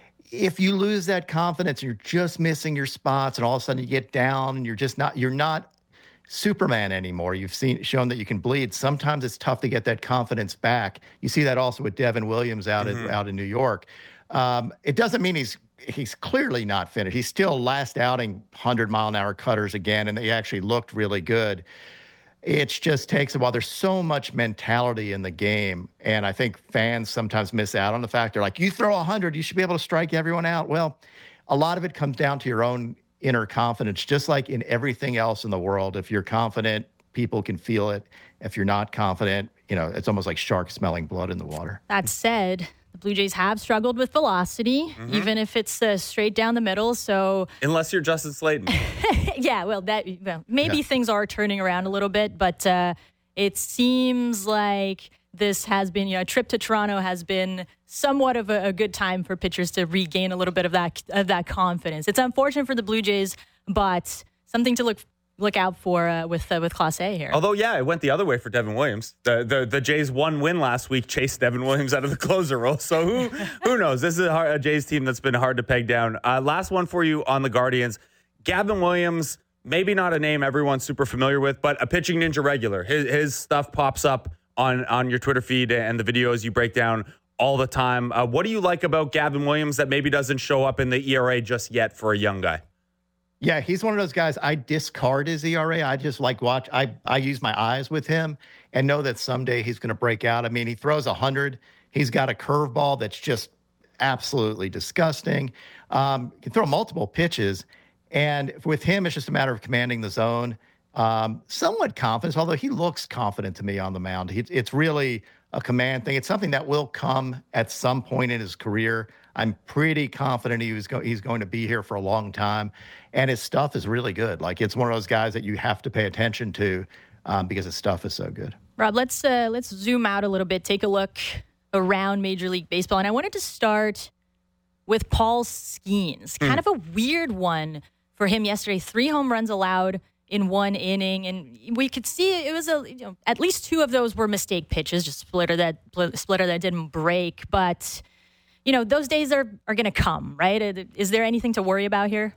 if you lose that confidence, you're just missing your spots, and all of a sudden you get down and you're just not, you're not Superman anymore. You've seen shown that you can bleed. Sometimes it's tough to get that confidence back. You see that also with Devin Williams out mm-hmm. in, out in New York. Um, it doesn't mean he's he's clearly not finished. He's still last outing hundred mile an hour cutters again, and they actually looked really good. It just takes a while. There's so much mentality in the game, and I think fans sometimes miss out on the fact they're like, you throw one hundred, you should be able to strike everyone out. Well, a lot of it comes down to your own inner confidence, just like in everything else in the world. If you're confident, people can feel it. If you're not confident, you know, it's almost like sharks smelling blood in the water. That said, the Blue Jays have struggled with velocity, mm-hmm. even if it's uh, straight down the middle. So unless you're Justin Slayton. yeah, well, that well, maybe yeah. things are turning around a little bit, but uh, it seems like this has been, you know, a trip to Toronto has been somewhat of a, a good time for pitchers to regain a little bit of that of that confidence. It's unfortunate for the Blue Jays, but something to look look out for uh, with uh, with Class A here. Although, yeah, it went the other way for Devin Williams. The the, the Jays' one win last week chased Devin Williams out of the closer role. So who who knows? This is a, hard, a Jays team that's been hard to peg down. Uh, last one for you on the Guardians. Gavin Williams, maybe not a name everyone's super familiar with, but a pitching ninja regular. His his stuff pops up on, on your Twitter feed and the videos you break down all the time. Uh, what do you like about Gavin Williams that maybe doesn't show up in the E R A just yet for a young guy? Yeah, he's one of those guys. I discard his E R A. I just like watch. I, I use my eyes with him and know that someday he's going to break out. I mean, he throws one hundred. He's got a curveball that's just absolutely disgusting. Um, he can throw multiple pitches. And with him, it's just a matter of commanding the zone. Um, somewhat confidence, although he looks confident to me on the mound. He, it's really a command thing. It's something that will come at some point in his career. I'm pretty confident he was go- he's going to be here for a long time. And his stuff is really good. Like, it's one of those guys that you have to pay attention to um, because his stuff is so good. Rob, let's uh, let's zoom out a little bit, take a look around Major League Baseball. And I wanted to start with Paul Skeens. Kind mm. of a weird one for him yesterday. Three home runs allowed in one inning, and we could see it was a you know at least two of those were mistake pitches, just splitter that splitter that didn't break. But you know those days are are going to come, right? Is there anything to worry about here?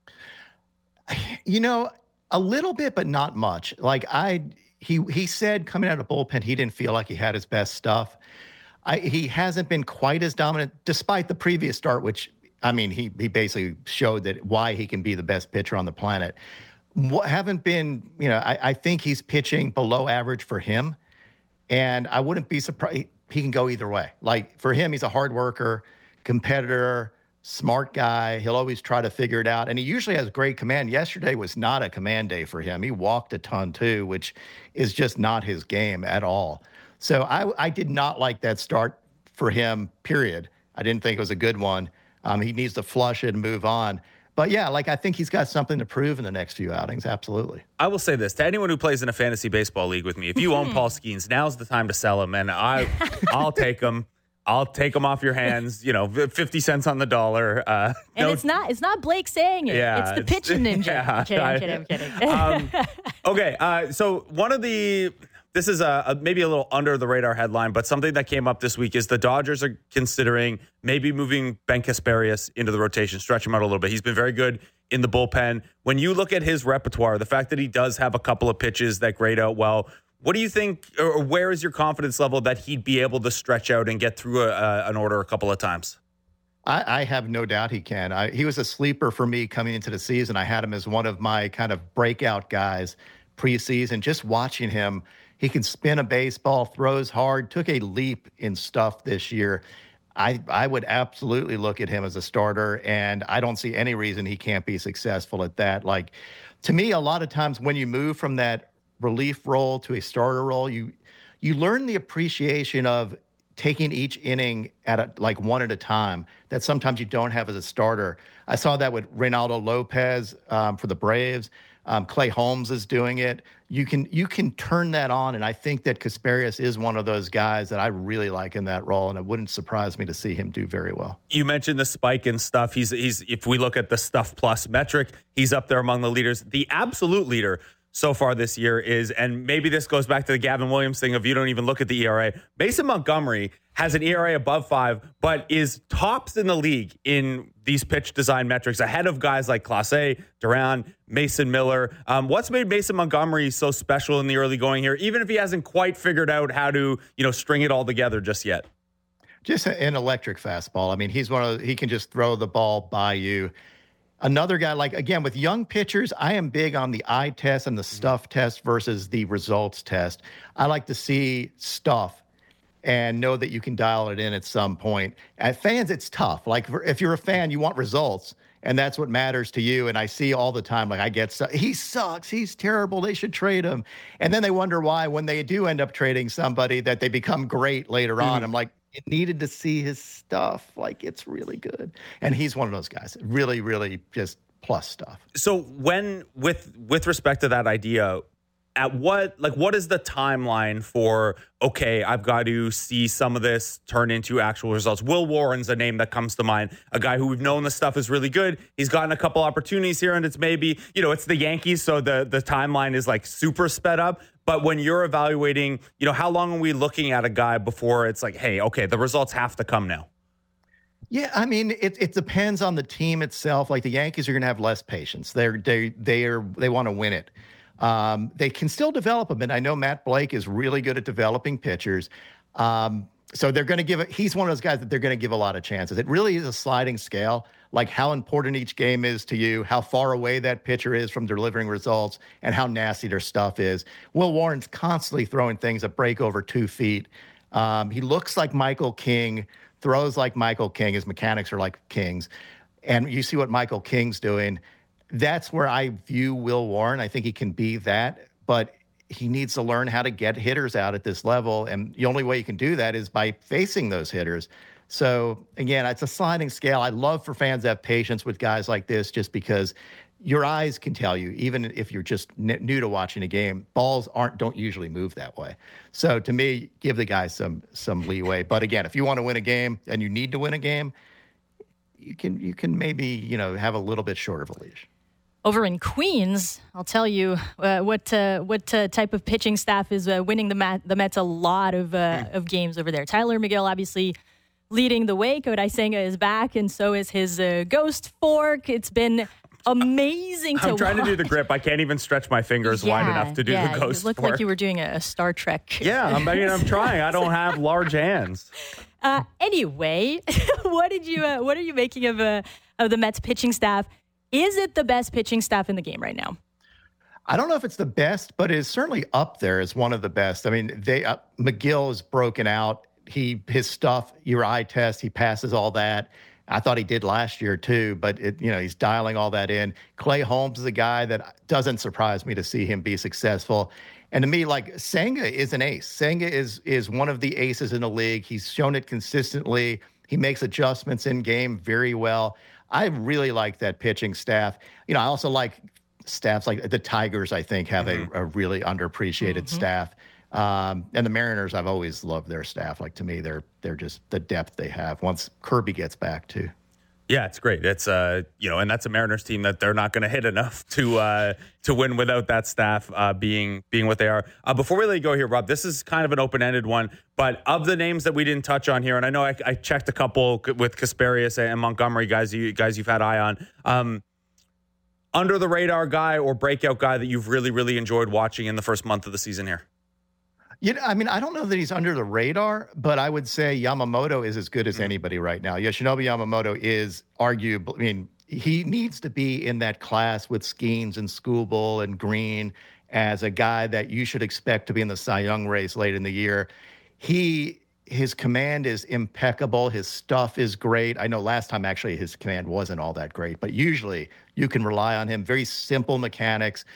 You know, a little bit, but not much. Like I, he he said coming out of the bullpen, he didn't feel like he had his best stuff. I, he hasn't been quite as dominant, despite the previous start, which I mean, he he basically showed that why he can be the best pitcher on the planet. What haven't been, you know, I, I think he's pitching below average for him. And I wouldn't be surprised. He can go either way. Like for him, he's a hard worker, competitor, smart guy. He'll always try to figure it out. And he usually has great command. Yesterday was not a command day for him. He walked a ton too, which is just not his game at all. So I, I did not like that start for him, period. I didn't think it was a good one. Um, he needs to flush it and move on. But yeah, like I think he's got something to prove in the next few outings. Absolutely. I will say this to anyone who plays in a fantasy baseball league with me: if you own Paul Skeens, now's the time to sell him, and I, I'll take him. I'll take him off your hands. You know, fifty cents on the dollar. Uh, and no, it's not. It's not Blake saying it. Yeah, it's the pitching ninja. Yeah, I'm kidding. I'm kidding. I'm kidding. um, okay, uh, so one of the. This is a, a maybe a little under the radar headline, but something that came up this week is the Dodgers are considering maybe moving Ben Kasparius into the rotation, stretch him out a little bit. He's been very good in the bullpen. When you look at his repertoire, the fact that he does have a couple of pitches that grade out well, what do you think, or where is your confidence level that he'd be able to stretch out and get through a, a, an order a couple of times? I, I have no doubt he can. I, he was a sleeper for me coming into the season. I had him as one of my kind of breakout guys preseason. Just watching him, he can spin a baseball, throws hard, took a leap in stuff this year. I I would absolutely look at him as a starter, and I don't see any reason he can't be successful at that. Like, to me, a lot of times when you move from that relief role to a starter role, you you learn the appreciation of taking each inning at a, like one at a time that sometimes you don't have as a starter. I saw that with Reynaldo Lopez um, for the Braves. Um, Clay Holmes is doing it. you can you can turn that on, and I think that Kasperius is one of those guys that I really like in that role, and it wouldn't surprise me to see him do very well. You mentioned the spike and stuff. He's he's if we look at the stuff plus metric, he's up there among the leaders. The absolute leader so far this year is, and maybe this goes back to the Gavin Williams thing of you don't even look at the E R A. Mason Montgomery has an E R A above five, but is tops in the league in these pitch design metrics, ahead of guys like Clase, Duran, Mason Miller. Um, what's made Mason Montgomery so special in the early going here, even if he hasn't quite figured out how to, you know, string it all together just yet? Just an electric fastball. I mean, he's one of, he can just throw the ball by you. Another guy, like, again, with young pitchers, I am big on the eye test and the stuff test versus the results test. I like to see stuff and know that you can dial it in at some point. At fans, it's tough. Like, if you're a fan, you want results, and that's what matters to you. And I see all the time, like, I get, he sucks, he's terrible, they should trade him. And then they wonder why, when they do end up trading somebody, that they become great later mm-hmm. on. I'm like, it needed to see his stuff. Like, it's really good. And he's one of those guys. Really, really just plus stuff. So when, with with respect to that idea, at what, like, what is the timeline for, okay, I've got to see some of this turn into actual results? Will Warren's a name that comes to mind, a guy who we've known the stuff is really good. He's gotten a couple opportunities here, and it's maybe, you know, it's the Yankees, so the, the timeline is like super sped up. But when you're evaluating, you know, how long are we looking at a guy before it's like, hey, okay, the results have to come now? Yeah, I mean, it it depends on the team itself. Like, the Yankees are going to have less patience. They're they they are they want to win it. Um, they can still develop them, and I know Matt Blake is really good at developing pitchers. Um, so they're going to give it. He's one of those guys that they're going to give a lot of chances. It really is a sliding scale, like how important each game is to you, how far away that pitcher is from delivering results, and how nasty their stuff is. Will Warren's constantly throwing things that break over two feet. Um, he looks like Michael King, throws like Michael King. His mechanics are like King's. And you see what Michael King's doing. That's where I view Will Warren. I think he can be that, but he needs to learn how to get hitters out at this level. And the only way you can do that is by facing those hitters. So, again, it's a sliding scale. I love for fans to have patience with guys like this, just because your eyes can tell you, even if you're just n- new to watching a game, balls aren't don't usually move that way. So, to me, give the guys some some leeway. But again, if you want to win a game and you need to win a game, you can you can maybe, you know, have a little bit short of a leash. Over in Queens, I'll tell you uh, what uh, what uh, type of pitching staff is uh, winning the Met, the Mets a lot of uh, of games over there. Tyler McGill obviously leading the way. Kodai Senga is back, and so is his uh, ghost fork. It's been amazing to watch. I'm trying watch. to do the grip. I can't even stretch my fingers yeah, wide enough to do yeah, the ghost it looked fork. like you were doing a Star Trek. Yeah, I mean, I'm trying. I don't have large hands. Uh, anyway, what did you? Uh, what are you making of uh, of the Mets pitching staff? Is it the best pitching staff in the game right now? I don't know if it's the best, but it's certainly up there as one of the best. I mean, they uh, McGill is broken out. He his stuff, your eye test, he passes all that. I thought he did last year too, but it, you know, he's dialing all that in. Clay Holmes is a guy that doesn't surprise me to see him be successful. And to me, like, Senga is an ace. Senga is is one of the aces in the league. He's shown it consistently. He makes adjustments in game very well. I really like that pitching staff. You know, I also like staffs like the Tigers, I think, have mm-hmm. a, a really underappreciated mm-hmm. staff. Um, and the Mariners, I've always loved their staff. Like, to me, they're they're just the depth they have once Kirby gets back, too. Yeah, it's great. It's uh, you know, and that's a Mariners team that they're not going to hit enough to uh, to win without that staff uh, being being what they are. Uh, before we let you go here, Rob, this is kind of an open-ended one, but of the names that we didn't touch on here, and I know I, I checked a couple with Kasperius and Montgomery, guys, you guys you've had eye on. Um, under the radar guy or breakout guy that you've really really enjoyed watching in the first month of the season here. You know, I mean, I don't know that he's under the radar, but I would say Yamamoto is as good as anybody right now. Yoshinobu Yamamoto is arguably, I mean, he needs to be in that class with Skeens and Skubal and Green as a guy that you should expect to be in the Cy Young race late in the year. He, his command is impeccable. His stuff is great. I know last time actually his command wasn't all that great, but usually you can rely on him. Very simple mechanics.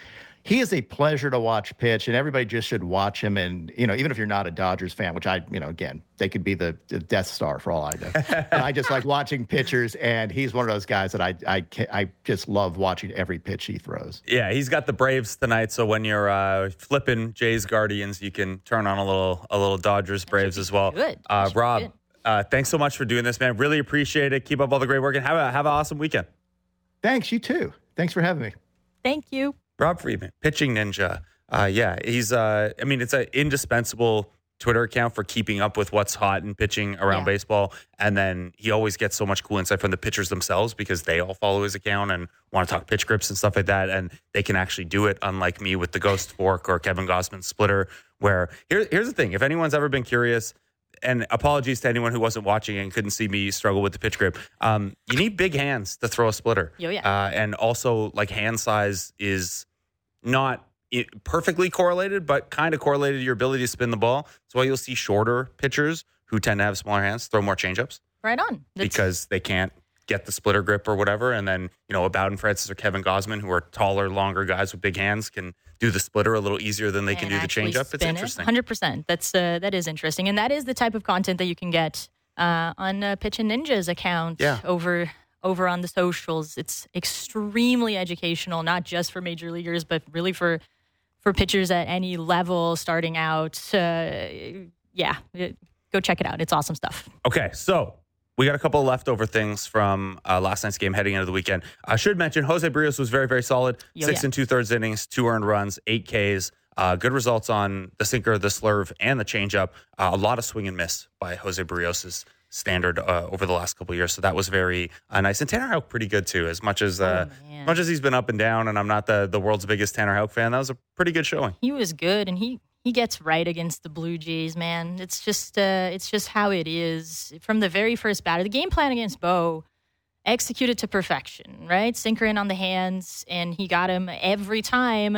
he is a pleasure to watch pitch, and everybody just should watch him. And, you know, even if you're not a Dodgers fan, which I, you know, again, they could be the, the Death Star for all I know. But I just like watching pitchers, and he's one of those guys that I, I, I just love watching every pitch he throws. Yeah, he's got the Braves tonight, so when you're uh, flipping Jays Guardians, you can turn on a little a little Dodgers Braves as well. Good. Uh, Rob, uh, thanks so much for doing this, man. Really appreciate it. Keep up all the great work, and have a have an awesome weekend. Thanks, you too. Thanks for having me. Thank you. Rob Friedman, pitching ninja. Uh, yeah, he's. Uh, I mean, it's an indispensable Twitter account for keeping up with what's hot in pitching around Yeah. baseball. And then he always gets so much cool insight from the pitchers themselves because they all follow his account and want to talk pitch grips and stuff like that. And they can actually do it, unlike me with the Ghost Fork or Kevin Gossman's splitter. Where here, here's the thing: if anyone's ever been curious. And apologies to anyone who wasn't watching and couldn't see me struggle with the pitch grip. Um, you need big hands to throw a splitter. Oh, yeah. Uh, and also, like, hand size is not i- perfectly correlated, but kind of correlated to your ability to spin the ball. That's why you'll see shorter pitchers who tend to have smaller hands throw more changeups Right on. That's, because they can't get the splitter grip or whatever. And then, you know, a Bowden Francis or Kevin Gossman, who are taller, longer guys with big hands, can do the splitter a little easier than they can and do the actually changeup. It's spin it. interesting. one hundred percent. That's uh, that is interesting, and that is the type of content that you can get uh, on uh, Pitch and Ninja's account. Yeah. over over on the socials. It's extremely educational, not just for major leaguers, but really for for pitchers at any level starting out. Uh, yeah, it, go check it out. It's awesome stuff. Okay, so we got a couple of leftover things from uh, last night's game heading into the weekend. I should mention Jose Barrios was very, very solid. Yo, Six yeah. and two thirds innings, two earned runs, eight Ks. Uh, good results on the sinker, the slurve, and the changeup. Uh, a lot of swing and miss by Jose Barrios' standard uh, over the last couple of years. So that was very uh, nice. And Tanner Houck pretty good too. As much as uh, Oh, man. as much as he's been up and down, and I'm not the the world's biggest Tanner Houck fan, that was a pretty good showing. He was good, and he he gets right against the Blue Jays, man. It's just uh, it's just how it is from the very first batter. The game plan against Bo executed to perfection, right? Sinker in on the hands, and he got him every time.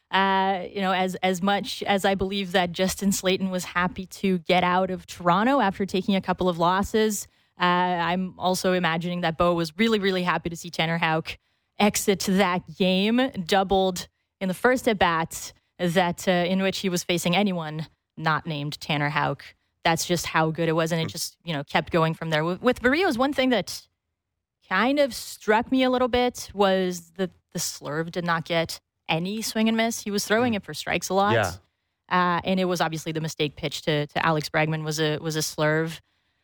Uh, you know, as as much as I believe that Justin Slayton was happy to get out of Toronto after taking a couple of losses, uh, I'm also imagining that Bo was really, really happy to see Tanner Houck exit that game, doubled in the first at bat that uh, in which he was facing anyone not named Tanner Houck. That's just how good it was, and it just you know kept going from there. With, with Barrios, one thing that kind of struck me a little bit was that the slurve did not get any swing and miss. He was throwing it for strikes a lot. Yeah. Uh, and it was obviously the mistake pitch to, to Alex Bregman was a was a slurve.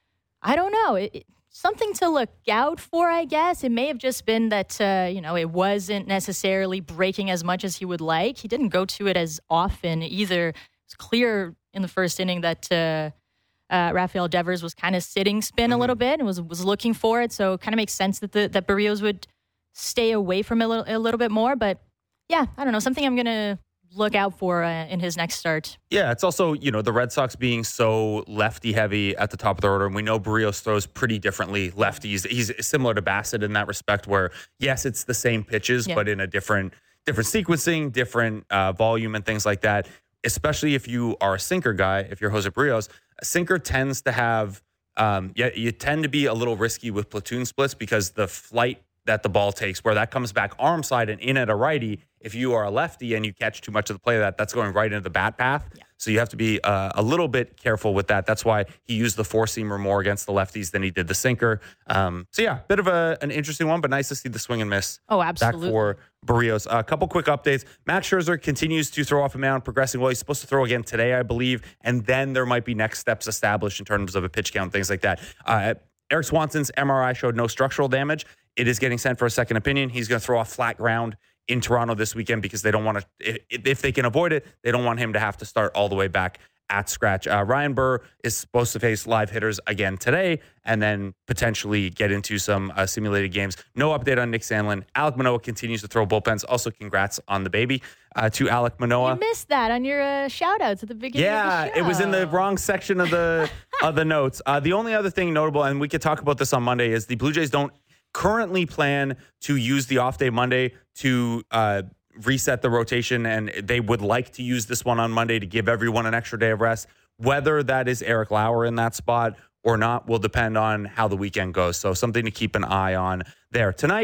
I don't know. It, it, something to look out for, I guess. It may have just been that, uh, you know, it wasn't necessarily breaking as much as he would like. He didn't go to it as often either. It's clear in the first inning that uh, uh, Rafael Devers was kind of sitting spin Mm-hmm. a little bit and was was looking for it. So it kind of makes sense that the, that Barrios would stay away from it a little, a little bit more. But yeah, I don't know. Something I'm going to look out for uh, in his next start. Yeah, it's also, you know, the Red Sox being so lefty heavy at the top of the order. And we know Barrios throws pretty differently lefties. He's similar to Bassett in that respect where, yes, it's the same pitches, Yeah. but in a different different sequencing, different uh, volume and things like that. Especially if you are a sinker guy, if you're Jose Barrios, a sinker tends to have, um, yeah, you tend to be a little risky with platoon splits because the flight that the ball takes, where that comes back arm side and in at a righty, if you are a lefty and you catch too much of the play of that, that's going right into the bat path. Yeah. So you have to be uh, a little bit careful with that. That's why he used the four-seamer more against the lefties than he did the sinker. Um, so yeah, bit of a, an interesting one, but nice to see the swing and miss Oh, back absolutely. for Barrios. A couple quick updates. Max Scherzer continues to throw off a mound, progressing well. He's supposed to throw again today, I believe, and then there might be next steps established in terms of a pitch count, things like that. Uh, Eric Swanson's M R I showed no structural damage. It is getting sent for a second opinion. He's going to throw off flat ground in Toronto this weekend because they don't want to, if, if they can avoid it, they don't want him to have to start all the way back at scratch. Uh, Ryan Burr is supposed to face live hitters again today and then potentially get into some uh, simulated games. No update on Nick Sandlin. Alek Manoah continues to throw bullpens. Also, congrats on the baby uh, to Alek Manoah. You missed that on your uh, shout outs at the beginning Yeah, of the show. it was in the wrong section of the of the notes. Uh, the only other thing notable, and we could talk about this on Monday, is the Blue Jays don't currently plan to use the off day Monday to uh, reset the rotation, and they would like to use this one on Monday to give everyone an extra day of rest. Whether that is Eric Lauer in that spot or not will depend on how the weekend goes. So something to keep an eye on there. Tonight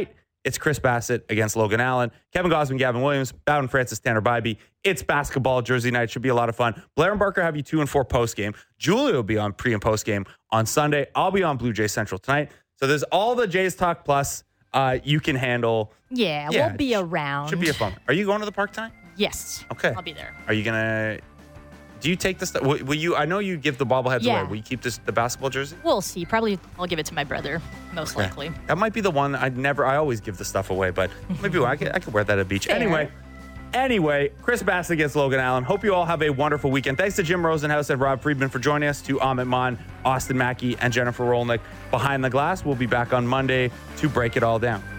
It's Chris Bassett against Logan Allen. Kevin Gosman, Gavin Williams, Bowden Francis, Tanner Bybee. It's basketball Jersey night. Should be a lot of fun. Blair and Barker have you two and four post game. Julia will be on pre and post game on Sunday. I'll be on Blue Jay Central tonight. So there's all the Jays Talk Plus uh, you can handle. Yeah, Yeah, we'll be around. Should be a fun. Are you going to the park tonight? Yes. Okay. I'll be there. Are you gonna? Do you take this? Will, will you? I know you give the bobbleheads Yeah. away. Will you keep this the basketball jersey? We'll see. Probably I'll give it to my brother, most Okay. likely. That might be the one. I never. I always give the stuff away, but maybe I could. I could wear that at the beach. Fair. Anyway. Anyway, Chris Bassett against Logan Allen. Hope you all have a wonderful weekend. Thanks to Jim Rosenhaus and Rob Friedman for joining us, to Amit Mon, Austin Mackey, and Jennifer Rolnick behind the glass. We'll be back on Monday to break it all down.